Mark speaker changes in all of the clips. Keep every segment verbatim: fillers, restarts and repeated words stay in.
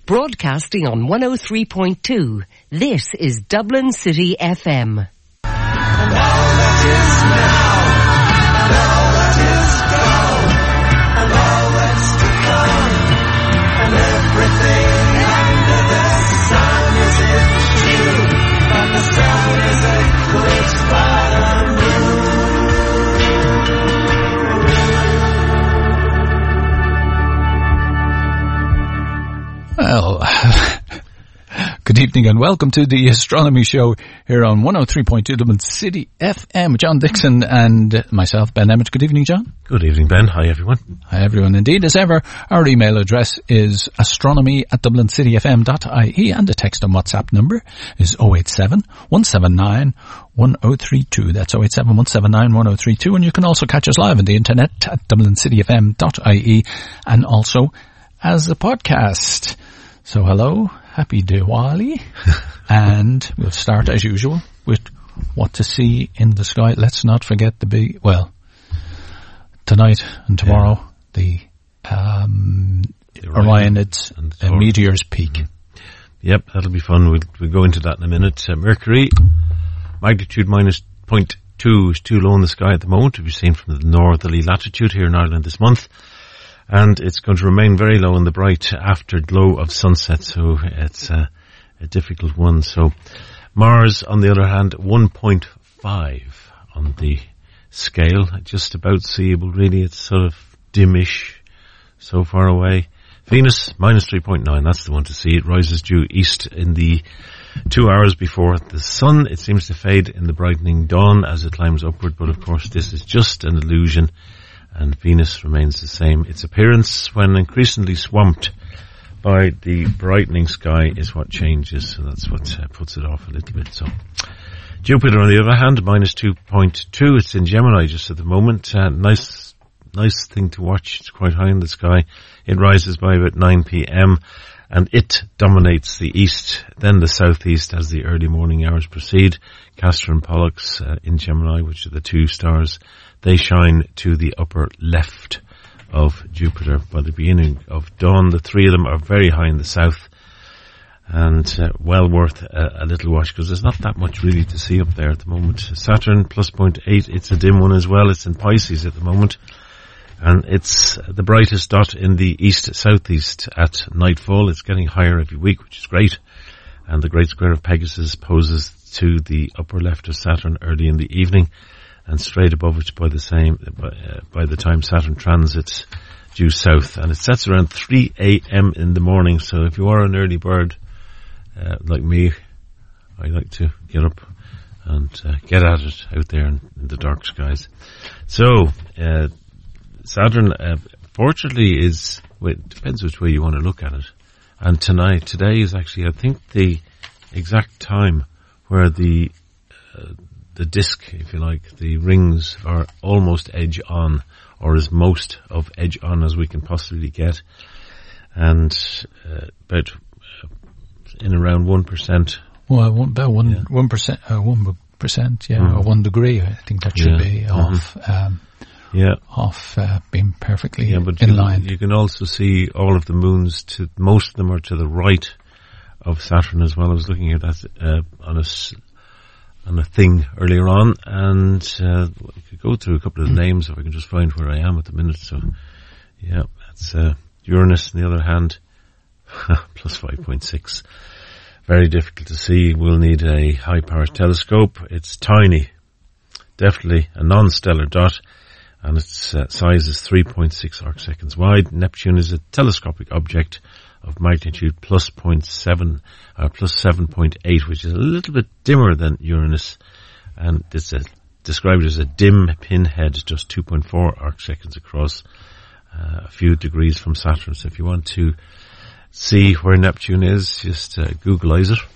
Speaker 1: Broadcasting on one oh three point two. This is Dublin City F M.
Speaker 2: And all that is now, and all that is gone, and all that's to come, and everything under the sun is you, and the sun is eclipsed by the moon.
Speaker 3: Well, good evening and welcome to the Astronomy Show here on one oh three point two Dublin City F M. John Dixon and myself, Ben Emmett. Good evening, John.
Speaker 4: Good evening, Ben. Hi, everyone.
Speaker 3: Hi, everyone. Indeed, as ever, our email address is astronomy at dublin city f m dot I E and the text and WhatsApp number is oh eight seven, one seven nine, one oh three two. That's oh eight seven, one seven nine, one oh three two. And you can also catch us live on the internet at dublin city f m dot I E and also as a podcast. So hello, happy Diwali, and we'll start as usual with what to see in the sky. Let's not forget the big, well, tonight and tomorrow, yeah. the, um, the Orionids and uh, Meteor's Peak.
Speaker 4: Mm-hmm. Yep, that'll be fun. We'll, we'll go into that in a minute. Uh, Mercury, magnitude minus zero point two is too low in the sky at the moment to be seen from the northerly latitude here in Ireland this month. And it's going to remain very low in the bright afterglow of sunset, so it's a, a difficult one. So Mars, on the other hand, one point five on the scale, just about seeable really. It's sort of dimish, so far away. Venus, minus three point nine, that's the one to see. It rises due east in the two hours before the sun. It seems to fade in the brightening dawn as it climbs upward, but of course this is just an illusion. And Venus remains the same. Its appearance, when increasingly swamped by the brightening sky, is what changes. So that's what uh, puts it off a little bit. So Jupiter, on the other hand, minus two point two. It's in Gemini just at the moment. Uh, nice, nice thing to watch. It's quite high in the sky. It rises by about nine p.m. and it dominates the east, then the southeast as the early morning hours proceed. Castor and Pollux uh, in Gemini, which are the two stars, they shine to the upper left of Jupiter by the beginning of dawn. The three of them are very high in the south and uh, well worth a, a little watch because there's not that much really to see up there at the moment. Saturn, plus zero point eight, it's a dim one as well. It's in Pisces at the moment. And it's the brightest dot in the east-southeast at nightfall. It's getting higher every week, which is great. And the Great Square of Pegasus poses to the upper left of Saturn early in the evening. And straight above it by the same, by, uh, by the time Saturn transits due south. And it sets around three a.m. in the morning. So if you are an early bird, uh, like me, I like to get up and uh, get at it out there in, in the dark skies. So, uh, Saturn, uh, fortunately is, well, it depends which way you want to look at it. And tonight, today is actually, I think, the exact time where the, uh, the disk, if you like, the rings are almost edge on, or as most of edge on as we can possibly get. And, uh, about, uh, in around one percent.
Speaker 3: Well, one, about one, yeah. one percent, uh, one percent, yeah, mm. or one degree, I think that should yeah. be mm-hmm. off, um, Yeah,
Speaker 4: off
Speaker 3: uh, being perfectly
Speaker 4: yeah, but
Speaker 3: in
Speaker 4: you,
Speaker 3: line.
Speaker 4: You can also see all of the moons. To most of them are to the right of Saturn as well. I was looking at that uh, on a on a thing earlier on, and uh, I could go through a couple of names if I can just find where I am at the minute. So, yeah, that's uh, Uranus. On the other hand, plus five point six. Very difficult to see. We'll need a high-power telescope. It's tiny, definitely a non-stellar dot. And its uh, size is three point six arc seconds wide. Neptune is a telescopic object of magnitude plus zero point seven, uh, plus seven point eight, which is a little bit dimmer than Uranus. And it's a, described as a dim pinhead, just two point four arc seconds across, uh, a few degrees from Saturn. So if you want to see where Neptune is, just uh, Googleize it.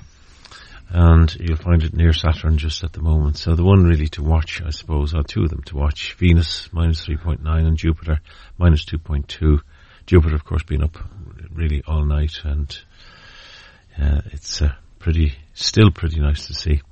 Speaker 4: And you'll find it near Saturn just at the moment. So the one really to watch, I suppose, or two of them to watch, Venus, minus three point nine, and Jupiter, minus two point two. Jupiter, of course, being up really all night, and uh, it's uh, pretty, still pretty nice to see.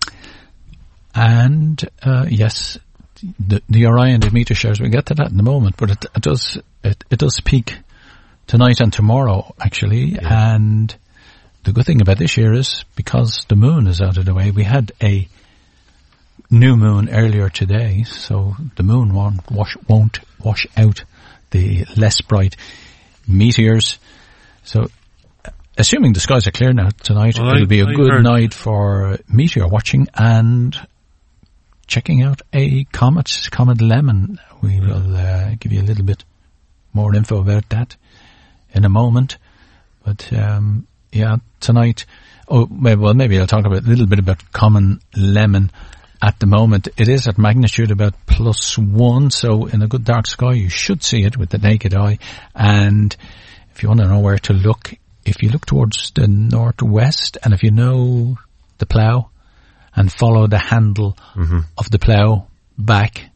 Speaker 3: And, uh, yes, the, the Orion, the meteor showers, we'll get to that in a moment, but it, it does, it, it does peak tonight and tomorrow, actually.
Speaker 4: Yeah.
Speaker 3: And the good thing about this year is because the moon is out of the way, we had a new moon earlier today, so the moon won't wash, won't wash out the less bright meteors. So, assuming the skies are clear now tonight,
Speaker 4: well,
Speaker 3: it'll
Speaker 4: I,
Speaker 3: be a
Speaker 4: I
Speaker 3: good
Speaker 4: heard.
Speaker 3: night for meteor watching and checking out a comet, Comet Lemon. We
Speaker 4: yeah.
Speaker 3: will uh, give you a little bit more info about that in a moment. But um, yeah, tonight, oh, well, maybe I'll talk about a little bit about Comet Lemon. At the moment, it is at magnitude about plus one, so in a good dark sky, you should see it with the naked eye. And if you want to know where to look, if you look towards the northwest, and if you know the plough, and follow the handle
Speaker 4: mm-hmm.
Speaker 3: of the plough back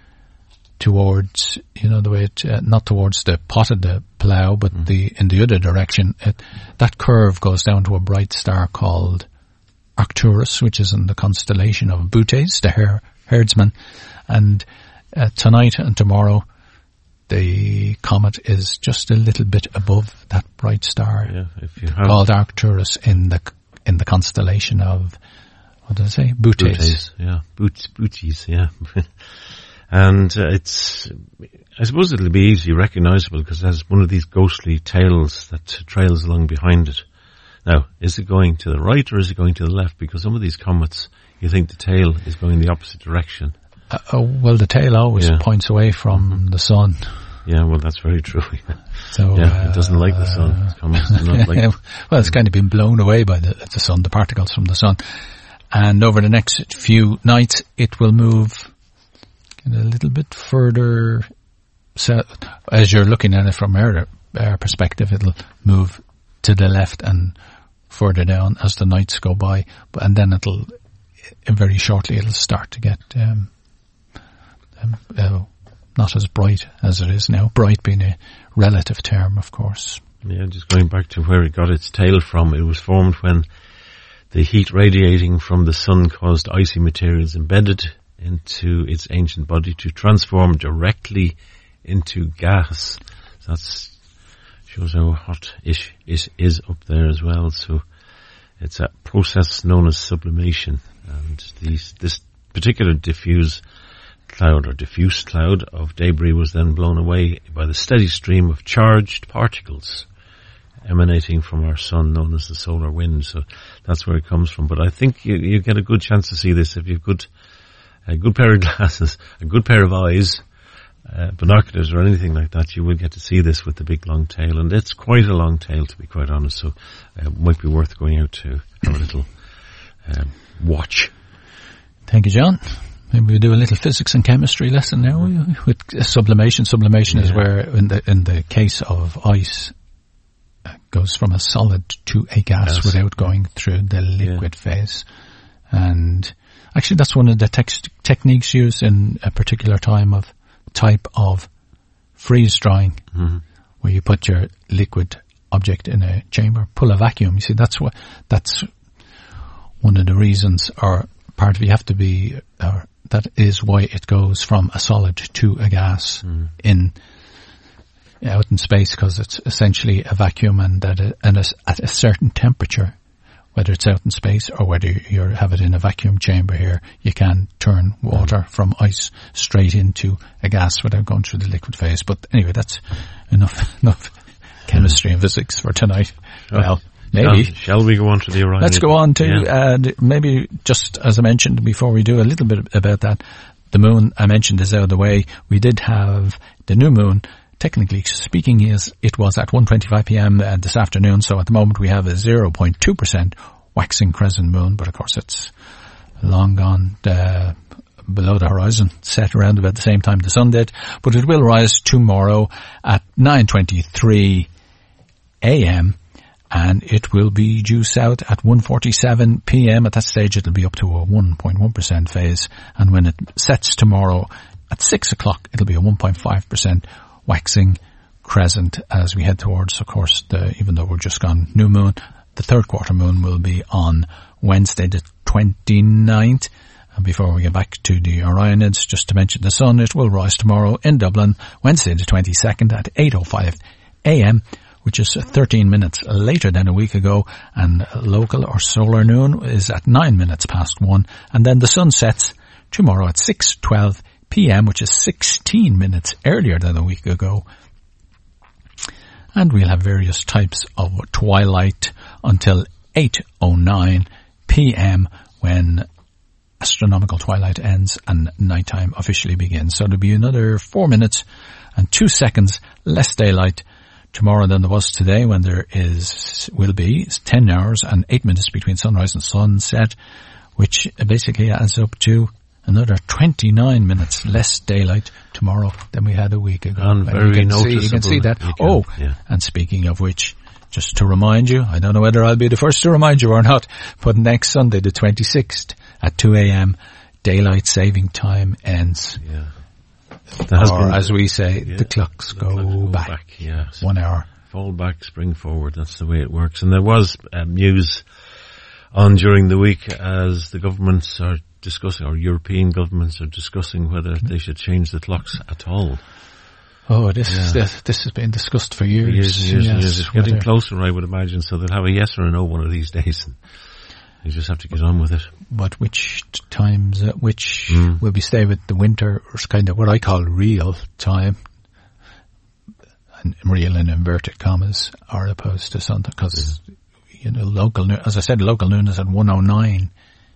Speaker 3: towards, you know, the way it, uh, not towards the pot of the plough, but mm-hmm. the in the other direction, it, that curve goes down to a bright star called Arcturus, which is in the constellation of Bootes, the her- herdsman. And uh, tonight and tomorrow, the comet is just a little bit above that bright star
Speaker 4: Yeah, if you have
Speaker 3: called Arcturus in the in the constellation of, what did I say? Bootes.
Speaker 4: Bootes, yeah, Boots, Booties, yeah. And uh, it's, I suppose it'll be easily recognizable because it has one of these ghostly tails that trails along behind it. Now, is it going to the right or is it going to the left? Because some of these comets, you think the tail is going the opposite direction.
Speaker 3: Uh, oh, well, the tail always
Speaker 4: Yeah.
Speaker 3: points away from
Speaker 4: Mm-hmm.
Speaker 3: the sun.
Speaker 4: Yeah, well, that's very true.
Speaker 3: So,
Speaker 4: yeah, it doesn't
Speaker 3: uh,
Speaker 4: like the sun. It's comets do not like
Speaker 3: well, it's kind of been blown away by the, the sun, the particles from the sun. And over the next few nights, it will move a little bit further south. As you're looking at it from our, our perspective, it'll move to the left and further down as the nights go by. But, and then it'll, very shortly, it'll start to get, um, um, uh, not as bright as it is now. Bright being a relative term, of course.
Speaker 4: Yeah, just going back to where it got its tail from, it was formed when the heat radiating from the sun caused icy materials embedded into its ancient body to transform directly into gas. So that's shows how hot it is, is up there as well. So it's a process known as sublimation. And these, this particular diffuse cloud or diffuse cloud of debris was then blown away by the steady stream of charged particles emanating from our sun, known as the solar wind. So that's where it comes from. But I think you, you get a good chance to see this if you've good, a good pair of glasses, a good pair of eyes, uh, binoculars or anything like that. You will get to see this with the big long tail, and it's quite a long tail, to be quite honest. So uh, it might be worth going out to have a little um, watch.
Speaker 3: Thank you, John. Maybe we do a little physics and chemistry lesson now with sublimation. Sublimation yeah. is where, in the in the case of ice, uh, goes from a solid to a gas yes. without going through the liquid yeah. phase. And actually, that's one of the tex- techniques used in a particular time of type of freeze drying,
Speaker 4: mm-hmm.
Speaker 3: where you put your liquid object in a chamber, pull a vacuum. You see, that's what that's one of the reasons, or part of it, you have to be. Or, that is why it goes from a solid to a gas mm. in out in space, because it's essentially a vacuum, and that it, and it's at a certain temperature, whether it's out in space or whether you have it in a vacuum chamber here, you can turn water mm. from ice straight into a gas without going through the liquid phase. But anyway, that's enough enough chemistry and physics for tonight. Oh. Well. Maybe.
Speaker 4: Shall, shall we go on to the Orion?
Speaker 3: Let's go on to,
Speaker 4: yeah.
Speaker 3: uh, maybe just as I mentioned before we do a little bit about that, the moon I mentioned is out of the way. We did have the new moon, technically speaking, is it was at one twenty-five p.m. Uh, this afternoon, so at the moment we have a zero point two percent waxing crescent moon, but of course it's long gone uh, below the horizon, set around about the same time the sun did, but it will rise tomorrow at nine twenty-three a.m. and it will be due south at one forty-seven p.m. At that stage, it'll be up to a one point one percent phase. And when it sets tomorrow at six o'clock, it'll be a one point five percent waxing crescent as we head towards, of course, the, even though we're just gone new moon, the third quarter moon will be on Wednesday the twenty-ninth. And before we get back to the Orionids, just to mention the sun, it will rise tomorrow in Dublin, Wednesday the twenty-second at eight oh five A M, which is thirteen minutes later than a week ago, and local or solar noon is at nine minutes past one, and then the sun sets tomorrow at six twelve P M, which is sixteen minutes earlier than a week ago. And we'll have various types of twilight until eight oh nine P M when astronomical twilight ends and nighttime officially begins. So there'll be another four minutes and two seconds less daylight tomorrow than there was today, when there is, will be ten hours and eight minutes between sunrise and sunset, which basically adds up to another twenty-nine minutes less daylight tomorrow than we had a week ago.
Speaker 4: And very
Speaker 3: you can
Speaker 4: noticeable.
Speaker 3: see, you can see that.
Speaker 4: Can,
Speaker 3: oh,
Speaker 4: yeah.
Speaker 3: And speaking of which, just to remind you, I don't know whether I'll be the first to remind you or not, but next Sunday, the twenty-sixth, at two A M, daylight saving time ends.
Speaker 4: Yeah.
Speaker 3: Or, been, as we say,
Speaker 4: yeah,
Speaker 3: the clocks
Speaker 4: the
Speaker 3: go,
Speaker 4: clocks go
Speaker 3: back.
Speaker 4: back yeah. So
Speaker 3: One hour.
Speaker 4: Fall back, spring forward. That's the way it works. And there was um, news on during the week as the governments are discussing, or European governments are discussing whether they should change the clocks at all.
Speaker 3: Oh, this
Speaker 4: yeah.
Speaker 3: this, this has been discussed for years.
Speaker 4: For years and years
Speaker 3: yes,
Speaker 4: and years. It's getting closer, I would imagine. So they'll have a yes or a no one of these days. And you just have to get on with it.
Speaker 3: But which times, uh, which
Speaker 4: mm.
Speaker 3: will be stay with the winter, or kind of what I call real time, and real in inverted commas, are opposed to Sunday, because, mm. you know, local noon, as I said, local noon is at one oh nine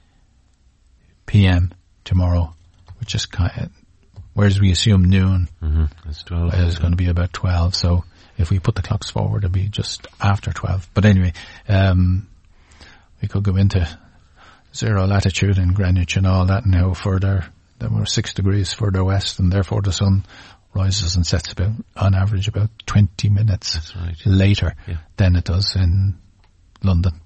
Speaker 3: P M tomorrow, which is kind of, whereas we assume noon
Speaker 4: mm-hmm. it's twelve,
Speaker 3: is yeah. going to be about twelve, so if we put the clocks forward, it'll be just after twelve. But anyway, um, we could go into zero latitude in Greenwich and all that, and how further, then we're six degrees further west, and therefore the sun rises and sets about, on average, about twenty minutes
Speaker 4: That's right.
Speaker 3: later
Speaker 4: yeah.
Speaker 3: than it does in London.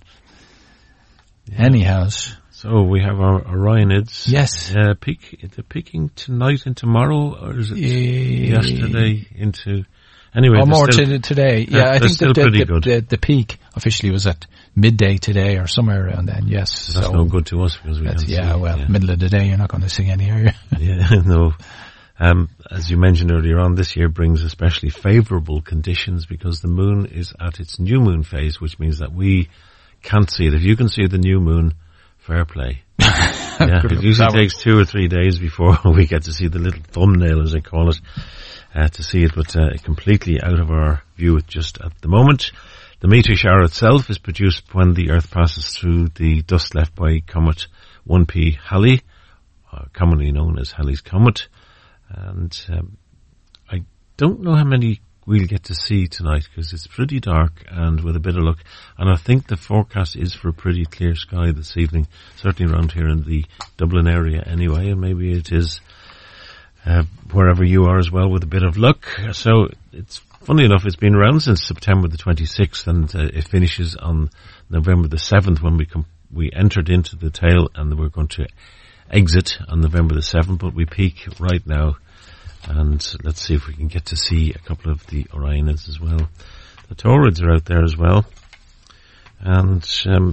Speaker 3: Yeah. Anyhow.
Speaker 4: So we have our Orionids.
Speaker 3: Yes.
Speaker 4: Uh, peak, they're peaking tonight and tomorrow, or is it
Speaker 3: yeah.
Speaker 4: yesterday into... Anyway,
Speaker 3: or more
Speaker 4: still,
Speaker 3: to today. Yeah, I think
Speaker 4: the,
Speaker 3: the, the,
Speaker 4: good.
Speaker 3: the, the peak officially was at midday today, or somewhere around then. Yes,
Speaker 4: that's
Speaker 3: so
Speaker 4: no good to us because we can't
Speaker 3: yeah.
Speaker 4: see,
Speaker 3: Well,
Speaker 4: yeah.
Speaker 3: middle of the day, you're not going to see any, are you?
Speaker 4: yeah, no. Um, as you mentioned earlier on, this year brings especially favourable conditions because the moon is at its new moon phase, which means that we can't see it. If you can see the new moon, fair play. yeah, it usually takes two or three days before we get to see the little thumbnail, as they call it. Uh, to see it, but uh, completely out of our view just at the moment. The meteor shower itself is produced when the Earth passes through the dust left by comet one P Halley, uh, commonly known as Halley's Comet. And um, I don't know how many we'll get to see tonight because it's pretty dark and with a bit of luck. And I think the forecast is for a pretty clear sky this evening, certainly around here in the Dublin area anyway, and maybe it is Uh, wherever you are as well with a bit of luck. So it's funny enough, it's been around since September the twenty-sixth, and uh, it finishes on November the seventh when we com- we entered into the tail, and we're going to exit on November the seventh, but we peak right now, and let's see if we can get to see a couple of the Orionids as well. The Taurids are out there as well, and um,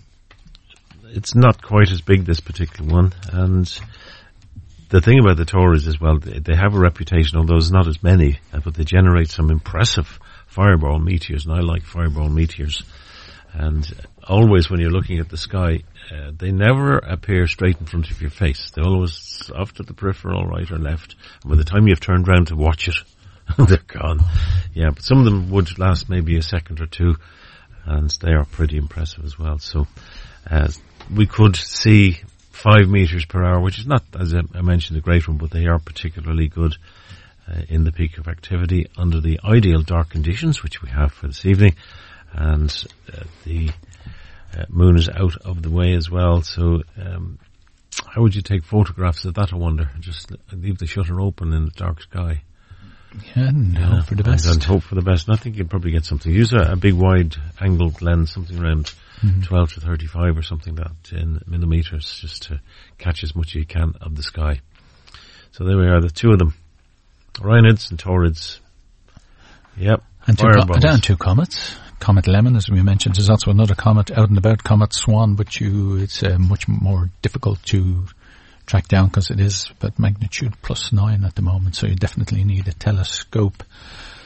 Speaker 4: it's not quite as big, this particular one, and the thing about the Taurids as well, they have a reputation, although there's not as many, but they generate some impressive fireball meteors, and I like fireball meteors. And always when you're looking at the sky, uh, they never appear straight in front of your face. They're always off to the peripheral, right or left. And by the time you've turned round to watch it, they're gone. Yeah, but some of them would last maybe a second or two, and they are pretty impressive as well. So uh, we could see five meters per hour, which is not, as I mentioned, a great one, but they are particularly good uh, in the peak of activity under the ideal dark conditions, which we have for this evening. And uh, the uh, moon is out of the way as well. So um, how would you take photographs of that, I wonder? Just leave the shutter open in the dark sky.
Speaker 3: Yeah, and
Speaker 4: yeah,
Speaker 3: hope for the best.
Speaker 4: And, and hope for the best. And I think you'd probably get something. Use a, a big wide angled lens, something around mm-hmm. twelve to thirty-five or something that in millimeters, just to catch as much as you can of the sky. So there we are, the two of them. Orionids and Taurids. Yep.
Speaker 3: And two, co- and two comets. Comet Lemon, as we mentioned, there's also another comet out and about, Comet Swan, but you, it's uh, much more difficult to track down because it is about magnitude plus nine at the moment, so you definitely need a telescope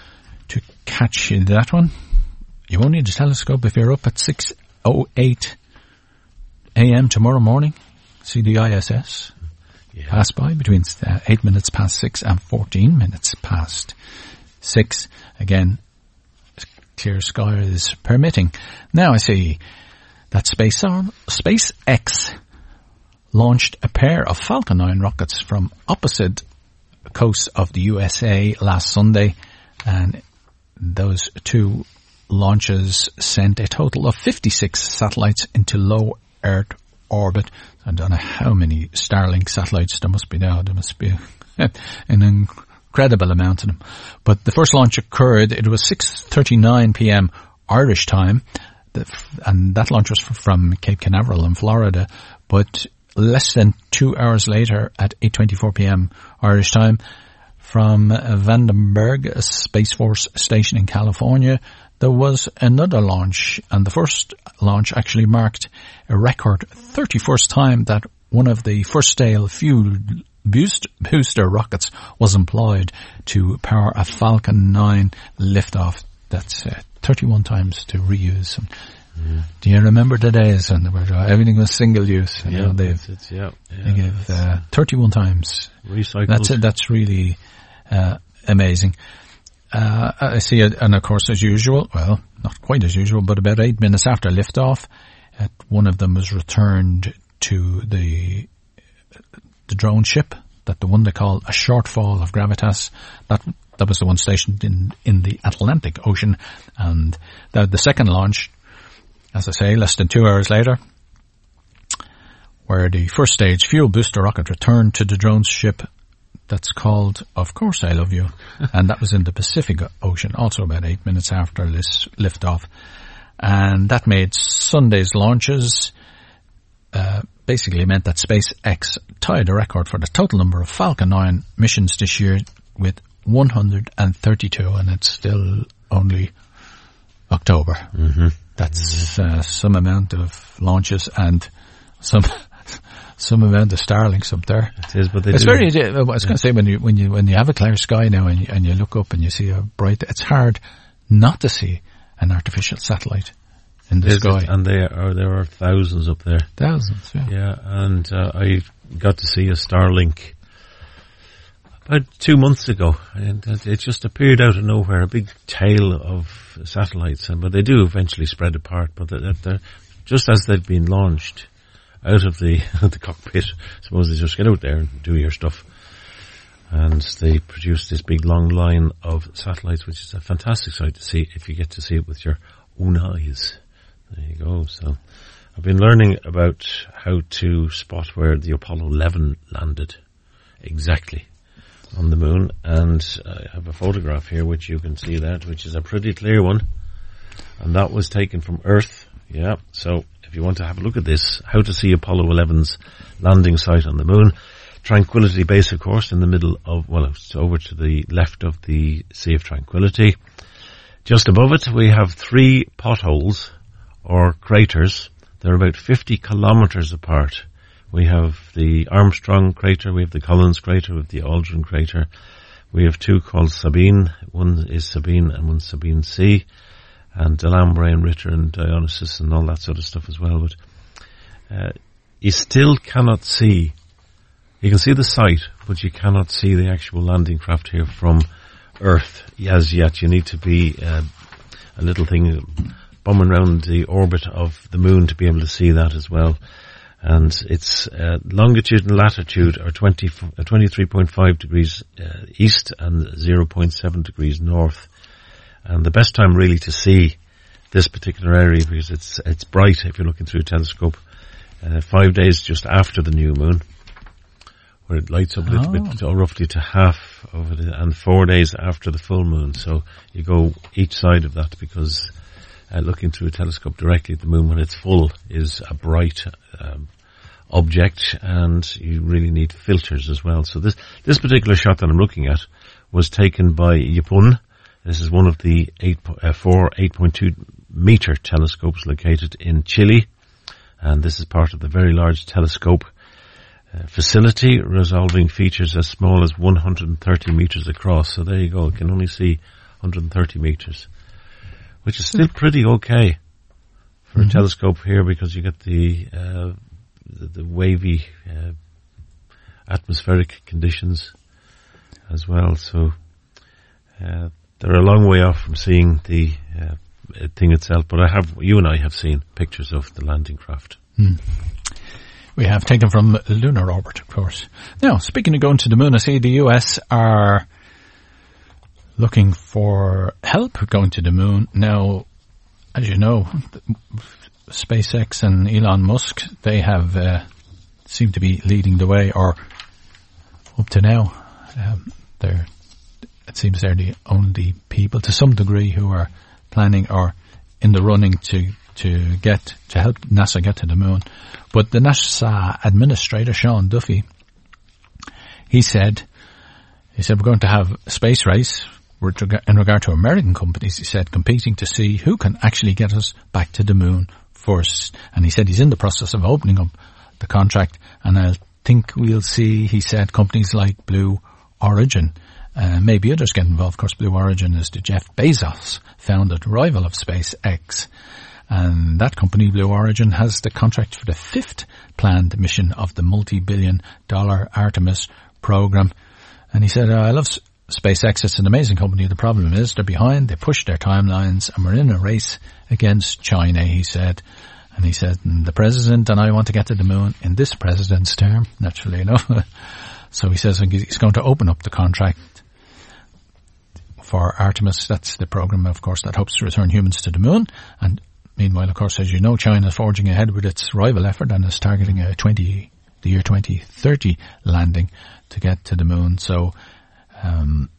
Speaker 3: to catch that one. You won't need a telescope if you're up at six oh eight a.m. tomorrow morning. See the I S S yeah. pass by between uh, eight minutes past six and fourteen minutes past six. Again, clear sky is permitting. Now I see that Space on, SpaceX launched a pair of Falcon nine rockets from opposite coasts of the U S A last Sunday, and those two launches sent a total of fifty-six satellites into low Earth orbit. I don't know how many Starlink satellites there must be now. There must be an incredible amount of them. But the first launch occurred, it was six thirty-nine p.m. Irish time, and that launch was from Cape Canaveral in Florida. But less than two hours later, at eight twenty-four p.m. Irish time, from Vandenberg, a Space Force station in California, there was another launch, and the first launch actually marked a record thirty-first time that one of the first-style fuel boost, booster rockets was employed to power a Falcon nine liftoff. That's uh, thirty-one times to reuse. And mm. Do you remember the days when they were, uh, everything was single use? You
Speaker 4: yeah,
Speaker 3: know, they've,
Speaker 4: it's, yeah, yeah,
Speaker 3: they gave uh, thirty-one times.
Speaker 4: Recycled.
Speaker 3: That's it. That's really uh, amazing. Uh, I see it, and of course, as usual, well, not quite as usual, but about eight minutes after liftoff, uh, one of them was returned to the the drone ship, that the one they call a shortfall of gravitas. That that was the one stationed in in the Atlantic Ocean, and the, the second launch, as I say, less than two hours later, where the first stage fuel booster rocket returned to the drone ship. That's called, Of Course I Love You. And that was in the Pacific Ocean, also about eight minutes after this liftoff. And that made Sunday's launches, uh, basically meant that SpaceX tied a record for the total number of Falcon nine missions this year with one hundred thirty-two, and it's still only October. Mm-hmm. That's uh, some amount of launches and some... Some amount of Starlinks up there.
Speaker 4: It is, but they
Speaker 3: it's
Speaker 4: do.
Speaker 3: very. I was going to say when you when you when you have a clear sky now and you, and you look up and you see a bright, it's hard not to see an artificial satellite in the
Speaker 4: is
Speaker 3: sky.
Speaker 4: It? And there are there are thousands up there.
Speaker 3: Thousands, yeah.
Speaker 4: Yeah, and uh, I got to see a Starlink about two months ago, and it just appeared out of nowhere, a big tail of satellites, and but they do eventually spread apart. But they're, they're just as they've been launched out of the the cockpit, suppose they just get out there and do your stuff. And they produce this big long line of satellites, which is a fantastic sight to see if you get to see it with your own eyes. There you go. So I've been learning about how to spot where the Apollo eleven landed exactly on the moon. And I have a photograph here which you can see that, which is a pretty clear one. And that was taken from Earth. Yeah, so if you want to have a look at this, how to see Apollo eleven's landing site on the moon. Tranquility Base, of course, in the middle of, well, it's over to the left of the Sea of Tranquility. Just above it, we have three potholes, or craters. They're about fifty kilometers apart. We have the Armstrong crater, we have the Collins crater, we have the Aldrin crater. We have two called Sabine. One is Sabine and one's Sabine C. And Delambre and Ritter and Dionysus and all that sort of stuff as well. But uh, you still cannot see, you can see the site, but you cannot see the actual landing craft here from Earth as yet. You need to be uh, a little thing bumming around the orbit of the moon to be able to see that as well. And its uh, longitude and latitude are twenty, uh, twenty-three point five degrees uh, east and zero point seven degrees north. And the best time really to see this particular area, because it's it's bright if you're looking through a telescope, uh, five days just after the new moon, where it lights up a little oh. bit, or roughly to half of it, and four days after the full moon. So you go each side of that, because uh, looking through a telescope directly at the moon when it's full is a bright um, object, and you really need filters as well. So this this particular shot that I'm looking at was taken by Yipun. This is one of the eight, uh, four eight point two meter telescopes located in Chile, and this is part of the Very Large Telescope uh, facility, resolving features as small as one hundred thirty meters across. So there you go. You can only see one hundred thirty meters, which is still pretty okay for mm-hmm. a telescope here, because you get the uh, the, the wavy uh, atmospheric conditions as well. So uh, they're a long way off from seeing the uh, thing itself. But I have, you and I have seen pictures of the landing craft.
Speaker 3: Mm. We have taken from the lunar orbit, of course. Now, speaking of going to the moon, I see the U S are looking for help going to the moon. Now, as you know, SpaceX and Elon Musk, they have uh, seem to be leading the way, or up to now, um, they're, it seems they're the only people to some degree who are planning or in the running to, to get, to help NASA get to the moon. But the NASA administrator, Sean Duffy, he said, he said, we're going to have a space race in regard to American companies, he said, competing to see who can actually get us back to the moon first. And he said he's in the process of opening up the contract, and I think we'll see, he said, companies like Blue Origin, uh, maybe others get involved. Of course, Blue Origin is the Jeff Bezos founded rival of SpaceX. And that company, Blue Origin, has the contract for the fifth planned mission of the multi-billion dollar Artemis program. And he said, oh, I love SpaceX. It's an amazing company. The problem is they're behind. They push their timelines, and we're in a race against China, he said. And he said, and the president and I want to get to the moon in this president's term, naturally enough. So he says he's going to open up the contract for Artemis. That's the program, of course, that hopes to return humans to the moon. And meanwhile, of course, as you know, China is forging ahead with its rival effort and is targeting a twenty, the year twenty thirty landing to get to the moon. So, um,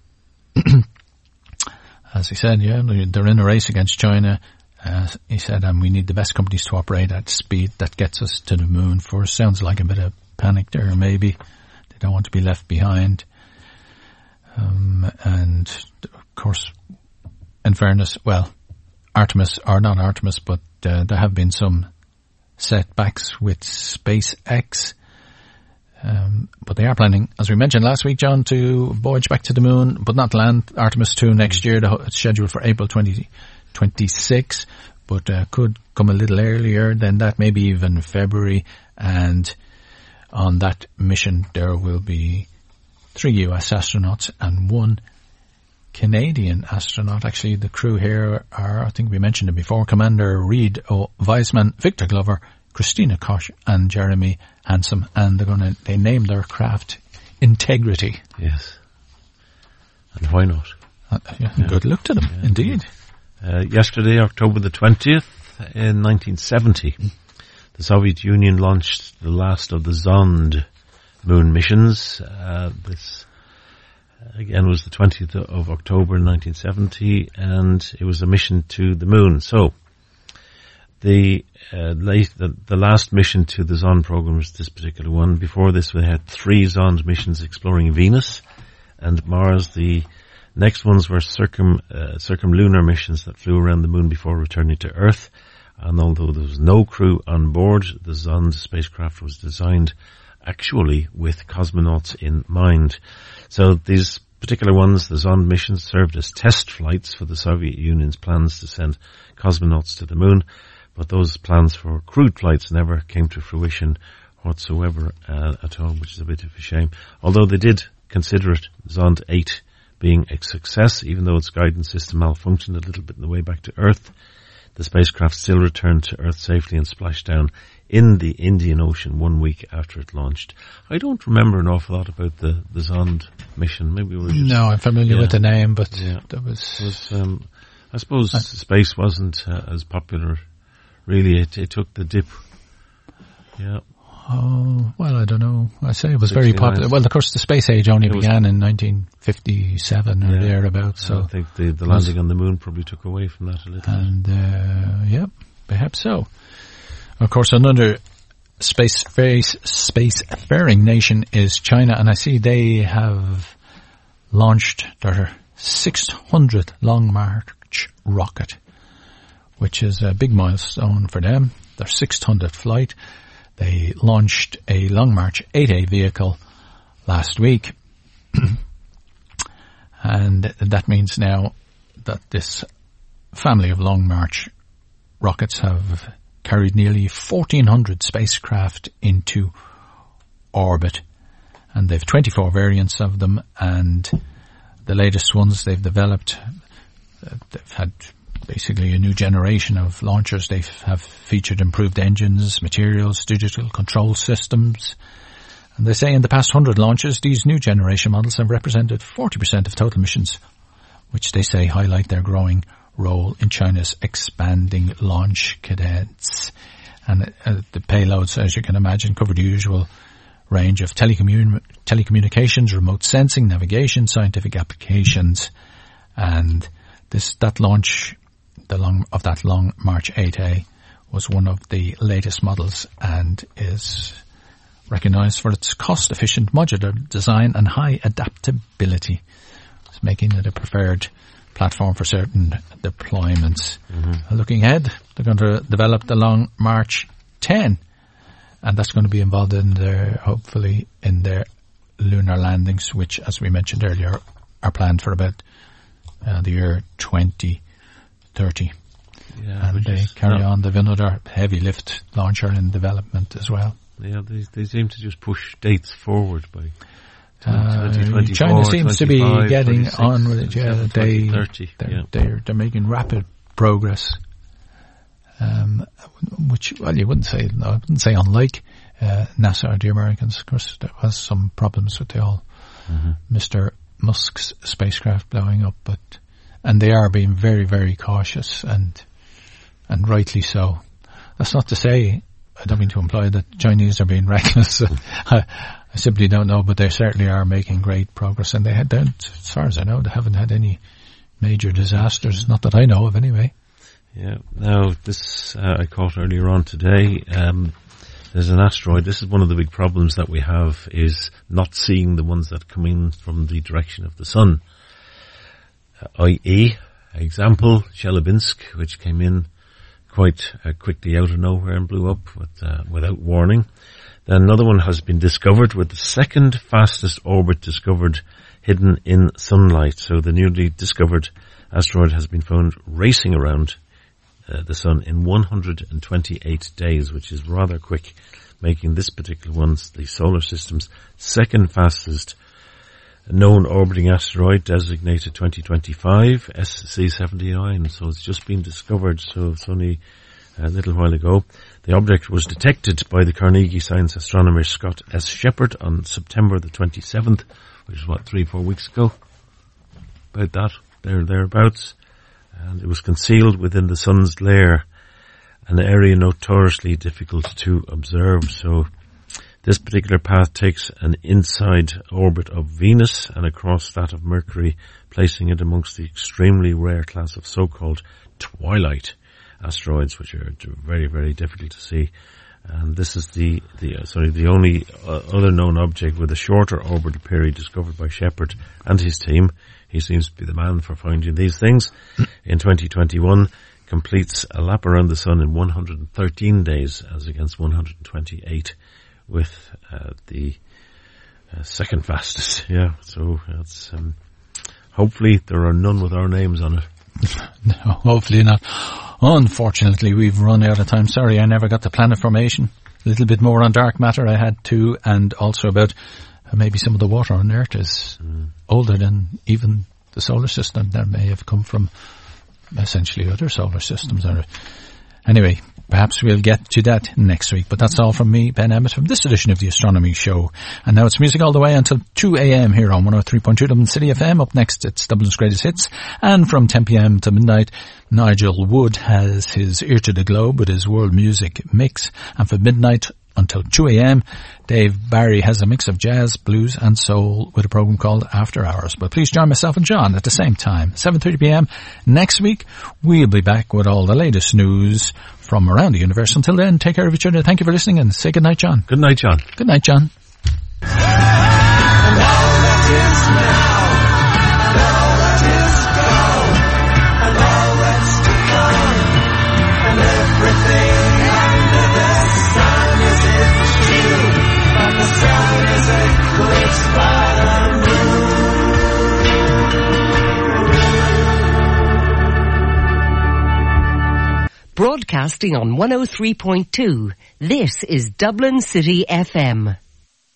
Speaker 3: as he said, yeah, they're in a race against China. Uh, he said, and we need the best companies to operate at speed that gets us to the moon first. Sounds like a bit of panic there, maybe. They don't want to be left behind. Um, and of course, in fairness, well, Artemis, or not Artemis, but uh, there have been some setbacks with SpaceX. Um, but they are planning, as we mentioned last week, John, to voyage back to the moon, but not land Artemis two next year. It's scheduled for April twenty twenty-six, but uh, could come a little earlier than that, maybe even February. And on that mission, there will be three U S astronauts and one Canadian astronaut. Actually, the crew here are, I think we mentioned it before, Commander Reed O. Weisman, Victor Glover, Christina Koch, and Jeremy Hansen. And they're going to, they named their craft Integrity.
Speaker 4: Yes. And why not?
Speaker 3: Uh, yeah, yeah. Good luck to them, yeah, indeed.
Speaker 4: Uh, yesterday, October the twentieth, in nineteen seventy, the Soviet Union launched the last of the Zond moon missions. Uh, this again was the twentieth of October nineteen seventy, and it was a mission to the moon. So the uh, late the, the last mission to the Zond program was this particular one. Before this, we had three Zond missions exploring Venus and Mars. The next ones were circum uh, circumlunar missions that flew around the moon before returning to Earth. And although there was no crew on board, the Zond spacecraft was designed actually with cosmonauts in mind. So these particular ones, the Zond missions, served as test flights for the Soviet Union's plans to send cosmonauts to the moon, but those plans for crewed flights never came to fruition whatsoever uh, at all, which is a bit of a shame. Although they did consider it, Zond eight being a success, even though its guidance system malfunctioned a little bit on the way back to Earth. The spacecraft still returned to Earth safely and splashed down in the Indian Ocean one week after it launched. I don't remember an awful lot about the, the Zond mission. Maybe we were just...
Speaker 3: No, I'm familiar
Speaker 4: yeah.
Speaker 3: with the name, but
Speaker 4: yeah.
Speaker 3: there was...
Speaker 4: It was um, I suppose uh, space wasn't uh, as popular. Really, it, it took the dip. Yeah.
Speaker 3: Oh, well, I don't know. I say it was very popular. Well, of course, the space age only began in nineteen fifty-seven or yeah. thereabouts. So
Speaker 4: I think the, the landing on the moon probably took away from that a little
Speaker 3: and,
Speaker 4: bit.
Speaker 3: And, uh, yeah, perhaps so. Of course, another space face, space-faring nation is China, and I see they have launched their six hundredth Long March rocket, which is a big milestone for them. Their six hundredth flight. They launched a Long March eight A vehicle last week. And that means now that this family of Long March rockets have carried nearly fourteen hundred spacecraft into orbit, and they've twenty-four variants of them, and the latest ones they've developed, uh, they've had basically a new generation of launchers. They have featured improved engines, materials, digital control systems. And they say in the past one hundred launches, these new generation models have represented forty percent of total missions, which they say highlight their growing role in China's expanding launch cadence. And uh, the payloads, as you can imagine, cover the usual range of telecommun- telecommunications, remote sensing, navigation, scientific applications, and this that launch the long of that Long March eight A was one of the latest models and is recognized for its cost-efficient modular design and high adaptability. It's making it a preferred platform for certain deployments. Mm-hmm. Looking ahead, they're going to develop the Long March ten, and that's going to be involved in their, hopefully, in their lunar landings, which, as we mentioned earlier, are planned for about uh, the year twenty thirty. Yeah, and they carry on. They've another heavy lift launcher in development as well.
Speaker 4: Yeah, they, they seem to just push dates forward by
Speaker 3: uh, China seems to be getting on with it. Yeah, they
Speaker 4: thirty,
Speaker 3: they're,
Speaker 4: yeah.
Speaker 3: they're they're making rapid progress. Um, which well, you wouldn't say no, I wouldn't say unlike uh, NASA or the Americans. Of course, there was some problems with the whole mm-hmm. Mister Musk's spacecraft blowing up, but and they are being very, very cautious, and and rightly so. That's not to say, I don't mean to imply that Chinese are being reckless. I, I simply don't know, but they certainly are making great progress, and they had, as far as I know, they haven't had any major disasters, not that I know of anyway.
Speaker 4: Yeah. Now, this uh, I caught earlier on today. Um, there's an asteroid. This is one of the big problems that we have, is not seeing the ones that come in from the direction of the sun. Uh, that is, example, Chelyabinsk, which came in quite uh, quickly out of nowhere and blew up with, uh, without warning. Then another one has been discovered, with the second fastest orbit discovered hidden in sunlight. So the newly discovered asteroid has been found racing around uh, the sun in one hundred twenty-eight days, which is rather quick, making this particular one the solar system's second fastest known orbiting asteroid, designated twenty twenty-five, S C seventy-nine. So it's just been discovered, so it's only a little while ago. The object was detected by the Carnegie science astronomer Scott S. Shepard on September the twenty-seventh, which is what, three, four weeks ago? About that, there, thereabouts. And it was concealed within the sun's lair, an area notoriously difficult to observe. So this particular path takes an inside orbit of Venus and across that of Mercury, placing it amongst the extremely rare class of so-called twilight asteroids, which are very, very difficult to see. And this is the, the uh, sorry, the only uh, other known object with a shorter orbital period discovered by Shepard and his team. He seems to be the man for finding these things. In twenty twenty-one, completes a lap around the sun in one hundred thirteen days, as against one hundred twenty-eight with uh, the uh, second fastest. Yeah, so that's um, hopefully there are none with our names on it.
Speaker 3: No, hopefully not. Unfortunately, we've run out of time. Sorry, I never got the planet formation. A little bit more on dark matter I had to, and also about uh, maybe some of the water on Earth is mm. older than even the solar system. That may have come from essentially other solar systems. Or anyway, perhaps we'll get to that next week. But that's all from me, Ben Emmett, from this edition of the Astronomy Show. And now it's music all the way until two a.m. here on one oh three point two Dublin City F M. Up next, it's Dublin's Greatest Hits. And from ten p.m. to midnight, Nigel Wood has his Ear to the Globe with his world music mix. And from midnight until two a.m., Dave Barry has a mix of jazz, blues and soul with a program called After Hours. But please join myself and John at the same time, seven thirty p.m. next week. We'll be back with all the latest news from around the universe. Until then, take care of each other. Thank you for listening, and say good night, John.
Speaker 4: Good night, John.
Speaker 3: Good night, John.
Speaker 2: And all that is now, and all that is gone, and all that's to come, and everything under the sun is issue, but the sun is eclipsed by the moon.
Speaker 1: Broadcasting on one oh three point two. This is Dublin City F M.